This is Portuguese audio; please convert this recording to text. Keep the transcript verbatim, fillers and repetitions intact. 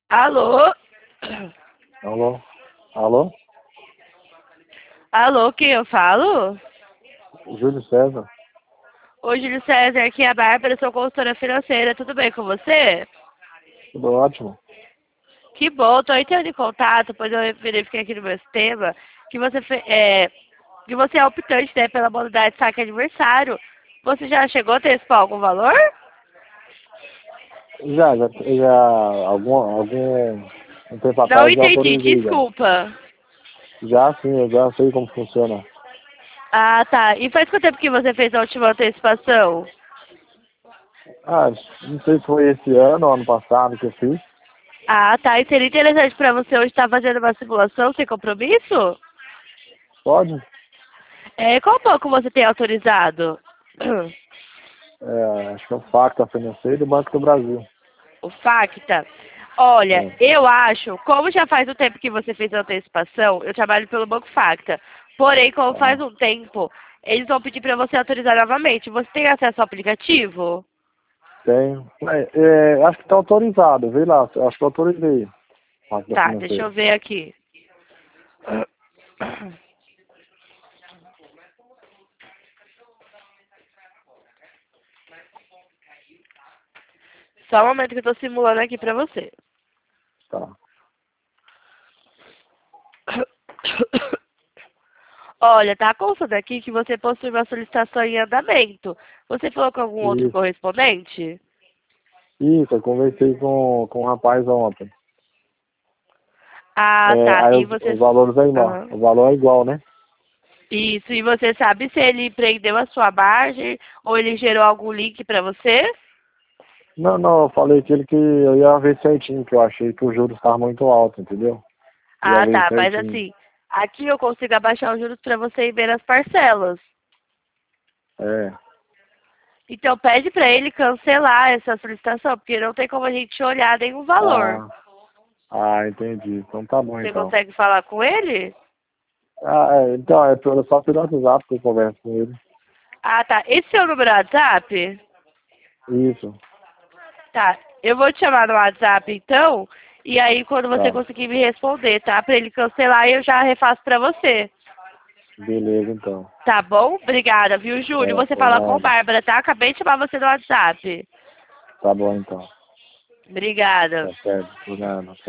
Alô? Alô? Alô? Alô, quem eu falo? Júlio César? Oi, Júlio César, aqui é a Bárbara, sou consultora financeira, tudo bem com você? Tudo ótimo? Que bom, tô entrando em contato, pois eu verifiquei aqui no meu sistema que você, fe- é, que você é optante, né, pela modalidade saque aniversário. Você já chegou a antecipar algum valor? Já, já, já algum, algum um tempo Não atrás já entendi, autorizei já. desculpa. Já sim, eu já sei como funciona. Ah, tá. E faz quanto tempo que você fez a última antecipação? Ah, não sei se foi esse ano ou ano passado que eu fiz. Ah, tá. E seria interessante pra você hoje estar fazendo uma simulação sem compromisso? Pode? É, qual banco você tem autorizado? É, acho que é o Facta Financeiro do Banco do Brasil. O Facta? Olha, É. eu acho, como já faz um tempo que você fez a antecipação, eu trabalho pelo Banco Facta. Porém, como faz Ah, um tempo, eles vão pedir para você autorizar novamente. Você tem acesso ao aplicativo? tenho. É, é, acho que está autorizado, vê lá, acho que eu autorizei. Facta Tá, deixa eu Financeiro. ver aqui. Só um momento que eu tô simulando aqui pra você. Tá. Olha, tá constando aqui que você possui uma solicitação em andamento. Você falou com algum outro Isso, correspondente? isso, eu conversei com, com o rapaz ontem. Ah, É, tá. aí E os, você. os valores é igual. Aham. O valor é igual, né? Isso, e você sabe se ele prendeu a sua margem ou ele gerou algum link pra você? Não, não, eu falei que ele que eu ia ver certinho, que eu achei que o juros estava muito alto, entendeu? Ia Ah, ver tá, mas certinho. assim, aqui eu consigo abaixar os juros pra você ir ver as parcelas. É. Então pede pra ele cancelar essa solicitação, porque não tem como a gente olhar nenhum valor. Ah, ah, entendi. Então tá bom Você então. consegue falar com ele? Ah, é, então, é pelo- só pelo WhatsApp que eu converso com ele. Ah, tá. Esse é o número do WhatsApp? Isso, Tá. Eu vou te chamar no WhatsApp então, e aí quando você tá. conseguir me responder, tá? Pra ele cancelar, eu já refaço pra você. Beleza então. Tá bom? Obrigada, viu, Júlio? É, Você por fala com nada. Bárbara, tá? Acabei de chamar você no WhatsApp. Tá bom então. Obrigada. Tá certo, por nada.